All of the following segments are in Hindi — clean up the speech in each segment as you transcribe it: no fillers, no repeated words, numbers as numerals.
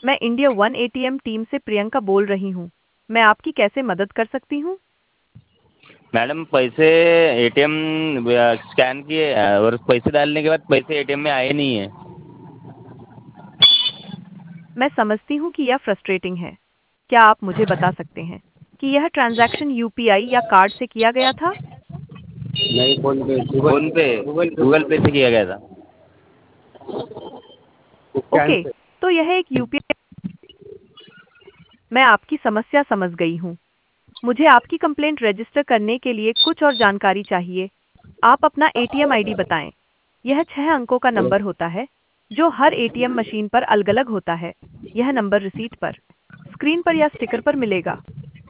मैं इंडिया वन एटीएम टीम से प्रियंका बोल रही हूँ। मैं आपकी कैसे मदद कर सकती हूँ? मैडम पैसे एटीएम स्कैन किए और पैसे डालने के बाद पैसे एटीएम में आए नहीं है। मैं समझती हूँ कि यह फ्रस्ट्रेटिंग है। क्या आप मुझे बता सकते हैं कि यह ट्रांजैक्शन यूपीआई या कार्ड से किया गया था? नहीं, फोन पे गूगल पे से किया गया था। ओके, तो यह एक यूपीआई। मैं आपकी समस्या समझ गई हूँ। मुझे आपकी कंप्लेंट रजिस्टर करने के लिए कुछ और जानकारी चाहिए। आप अपना एटीएम आईडी बताएं। यह 6 अंकों का नंबर होता है जो हर एटीएम मशीन पर अलग-अलग होता है। यह नंबर रिसीट पर, स्क्रीन पर या स्टिकर पर मिलेगा।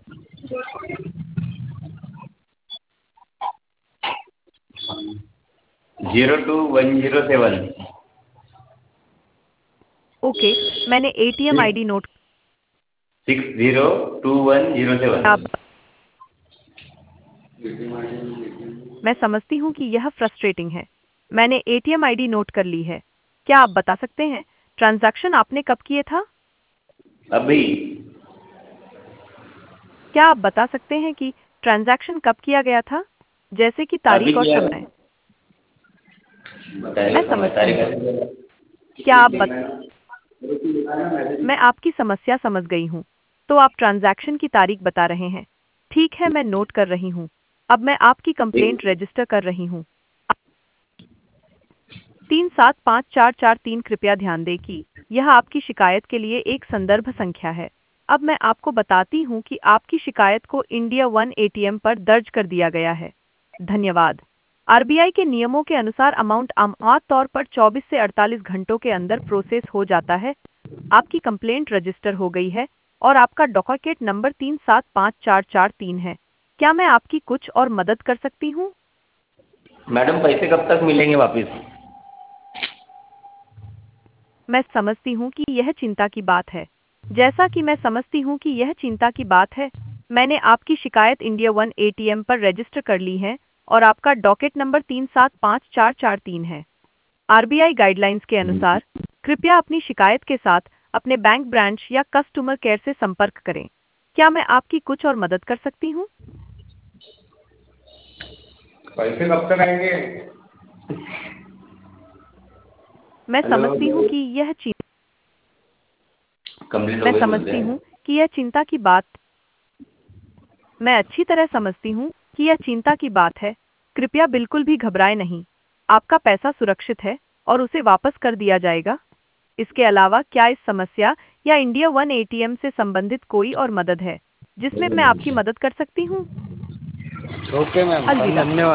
02107। ओके, मैंने एटीएम आईडी नोट। 602107। आप मैं समझती हूँ कि यह फ्रस्ट्रेटिंग है। मैंने एटीएम आईडी नोट कर ली है। क्या आप बता सकते हैं ट्रांजैक्शन आपने कब किए था? अभी क्या आप बता सकते हैं कि ट्रांजैक्शन कब किया गया था? जैसे कि अभी तारीख और किया समय। मैं बताइए समय समझती तारीख हूँ। है। क्या आप बत... मैं आपकी समस्या समझ गई हूँ। तो आप ट्रांजैक्शन की तारीख बता रहे हैं। ठीक है, मैं नोट कर रही हूँ। अब मैं आपकी कंप्लेंट रजिस्टर कर रही हूँ। 375443। कृपया ध्यान दें कि यह आपकी शिकायत के लिए एक संदर्भ संख्या है। अब मैं आपको बताती हूँ कि आपकी शिकायत को इंडिया वन एटीएम पर दर्ज कर दिया गया है। धन्यवाद। आरबीआई के नियमों के अनुसार अमाउंट आमतौर पर 24 से 48 घंटों के अंदर प्रोसेस हो जाता है। आपकी कंप्लेंट रजिस्टर हो गई है और आपका डॉकेट नंबर 375443 है। क्या मैं आपकी कुछ और मदद कर सकती हूँ? मैडम पैसे कब तक मिलेंगे वापस? मैं समझती हूँ कि यह चिंता की बात है। जैसा कि मैं समझती हूँ कि यह चिंता की बात है, मैंने आपकी शिकायत इंडिया वन एटीएम पर रजिस्टर कर ली है और आपका डॉकेट नंबर 375443 है। आरबीआई गाइडलाइंस के अनुसार कृपया अपनी शिकायत के साथ अपने बैंक ब्रांच या कस्टमर केयर से संपर्क करें। क्या मैं आपकी कुछ और मदद कर सकती हूँ? पैसे कब तक आएंगे? मैं हेलो, समझती हूँ कि यह चिं- कंप्लीट हो मैं गई बोलते समझती हैं। हूँ कि यह चिंता की बात मैं अच्छी तरह समझती हूँ कि यह चिंता की बात है। कृपया बिल्कुल भी घबराएं नहीं। आपका पैसा सुरक्षित है और उसे वापस कर दिया जाएगा। इसके अलावा क्या इस समस्या या इंडिया वन एटीएम से संबंधित कोई और मदद है जिसमें मैं आपकी मदद कर सकती हूँ? ओके मैम, अलविदा। धन्यवाद।